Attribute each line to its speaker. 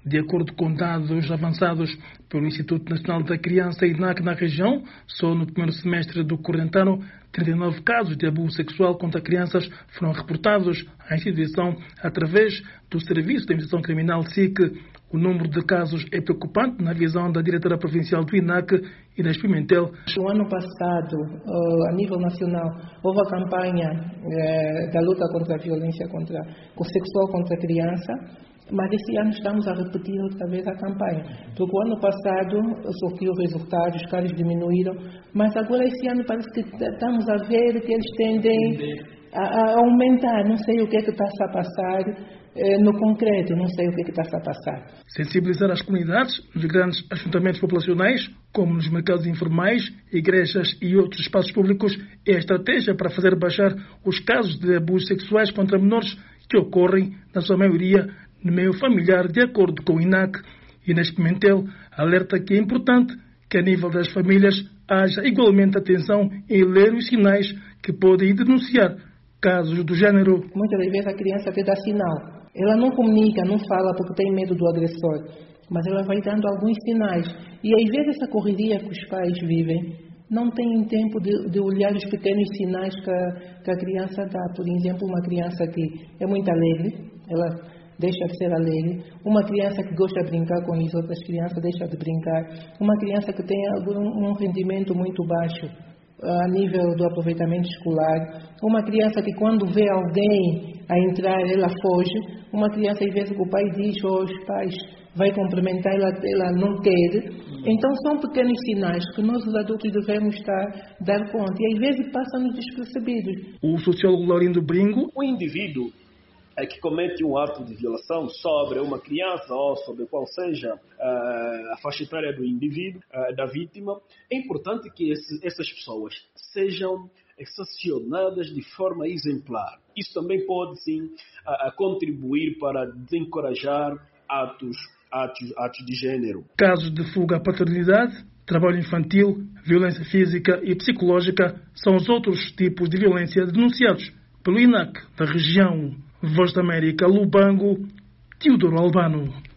Speaker 1: De acordo com dados avançados pelo Instituto Nacional da Criança, INAC, na região, só no primeiro semestre do corrente ano, 39 casos de abuso sexual contra crianças foram reportados à instituição através do Serviço de Investigação Criminal SIC. O número de casos é preocupante na visão da diretora provincial do INAC, Inês Pimentel.
Speaker 2: No ano passado, a nível nacional, houve a campanha da luta contra a violência sexual contra a criança, mas esse ano estamos a repetir outra vez a campanha. Porque o ano passado surtiu resultados, os casos diminuíram, mas agora esse ano parece que estamos a ver que eles tendem a aumentar. Não sei o que é que está a passar. No concreto, não sei o que está a passar.
Speaker 1: Sensibilizar as comunidades nos grandes ajuntamentos populacionais, como nos mercados informais, igrejas e outros espaços públicos, é a estratégia para fazer baixar os casos de abusos sexuais contra menores que ocorrem, na sua maioria, no meio familiar, de acordo com o INAC. Inês Pimentel alerta que é importante que, a nível das famílias, haja igualmente atenção em ler os sinais que podem denunciar casos do género.
Speaker 2: Muitas das vezes a criança até dá sinal. Ela não comunica, não fala porque tem medo do agressor, mas ela vai dando alguns sinais. E às vezes essa correria que os pais vivem não tem tempo de olhar os pequenos sinais que a criança dá. Por exemplo, uma criança que é muito alegre, ela deixa de ser alegre. Uma criança que gosta de brincar com as outras crianças, deixa de brincar. Uma criança que tem um rendimento muito baixo a nível do aproveitamento escolar. Uma criança que quando vê alguém a entrar, ela foge. Uma criança, às vezes, que o pai diz aos pais, vai cumprimentar, ela não quer. Então, são pequenos sinais que nós, os adultos, devemos dar conta. E, às vezes, passam-nos despercebidos.
Speaker 1: O sociólogo Laurindo Bringo.
Speaker 3: O indivíduo que comete um ato de violação sobre uma criança ou sobre qual seja a faixa etária do indivíduo, da vítima, é importante que essas pessoas sejam sancionadas de forma exemplar. Isso também pode, sim, contribuir para desencorajar atos de género.
Speaker 1: Casos de fuga à paternidade, trabalho infantil, violência física e psicológica são os outros tipos de violência denunciados pelo INAC da região. Voz da América, Lubango, Teodoro Albano.